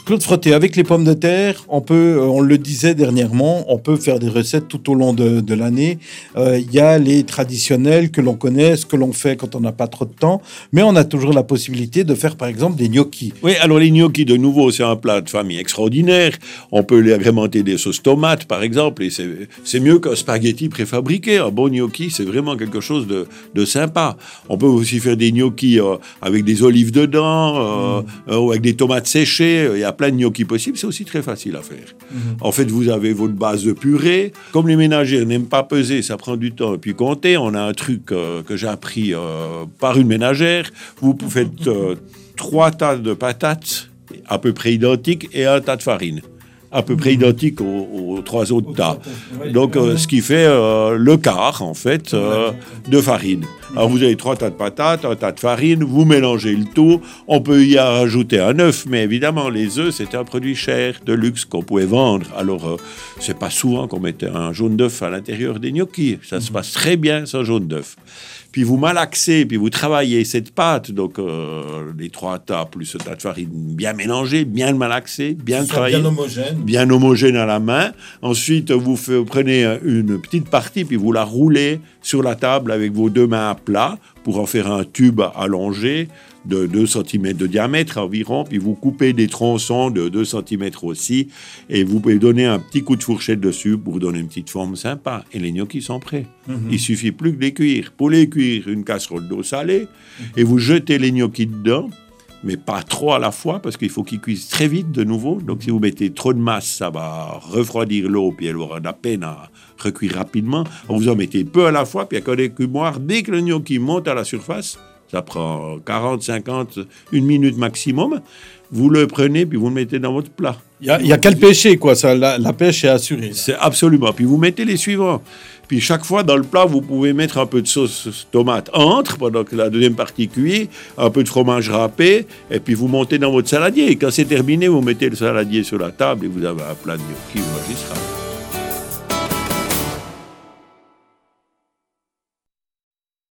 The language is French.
Claude Frotté, avec les pommes de terre, on le disait dernièrement, on peut faire des recettes tout au long de l'année. Il y a les traditionnels que l'on connaît, ce que l'on fait quand on n'a pas trop de temps, mais on a toujours la possibilité de faire par exemple des gnocchis. Oui, alors les gnocchis, de nouveau, c'est un plat de famille extraordinaire. On peut les agrémenter des sauces tomates, par exemple, et c'est mieux qu'un spaghetti préfabriqué. Un bon gnocchi, c'est vraiment quelque chose de sympa. On peut aussi faire des gnocchis avec des olives dedans, ou avec des tomates séchées. Il y a plein de gnocchis possibles, c'est aussi très facile à faire. En fait, vous avez votre base de purée. Comme les ménagères n'aiment pas peser, ça prend du temps et puis compter. On a un truc que j'ai appris par une ménagère. Vous faites 3 tas de patates à peu près identiques et un tas de farine à peu près identique aux 3 autres tas. Donc, ce qui fait le quart, en fait, de farine. Alors, vous avez 3 tas de patates, un tas de farine, vous mélangez le tout. On peut y rajouter un œuf, mais évidemment, les œufs, c'était un produit cher, de luxe, qu'on pouvait vendre. Alors, c'est pas souvent qu'on mettait un jaune d'œuf à l'intérieur des gnocchis. Ça se passe très bien, sans jaune d'œuf. Puis vous malaxez, puis vous travaillez cette pâte, donc les 3 tas plus un tas de farine bien mélangé, bien malaxé, bien travaillé. Bien homogène à la main. Ensuite, vous prenez une petite partie, puis vous la roulez sur la table avec vos 2 mains à plat pour en faire un tube allongé de 2 cm de diamètre environ, puis vous coupez des tronçons de 2 cm aussi, et vous pouvez donner un petit coup de fourchette dessus pour donner une petite forme sympa. Et les gnocchis sont prêts. Il suffit plus que de les cuire. Pour les cuire, une casserole d'eau salée, et vous jetez les gnocchis dedans, mais pas trop à la fois, parce qu'il faut qu'ils cuisent très vite de nouveau. Donc si vous mettez trop de masse, ça va refroidir l'eau, puis elle aura de la peine à recuire rapidement. Vous en mettez peu à la fois, puis avec un écumoire, dès que le gnocchi monte à la surface, ça prend 40, 50, 1 minute maximum. Vous le prenez, puis vous le mettez dans votre plat. Il y a qu'à le pêcher, quoi. Ça, la pêche est assurée. C'est absolument. Puis vous mettez les suivants. Puis chaque fois, dans le plat, vous pouvez mettre un peu de sauce tomate entre, pendant que la deuxième partie cuit, un peu de fromage râpé, et puis vous montez dans votre saladier. Et quand c'est terminé, vous mettez le saladier sur la table et vous avez un plat de gnocchi magistral.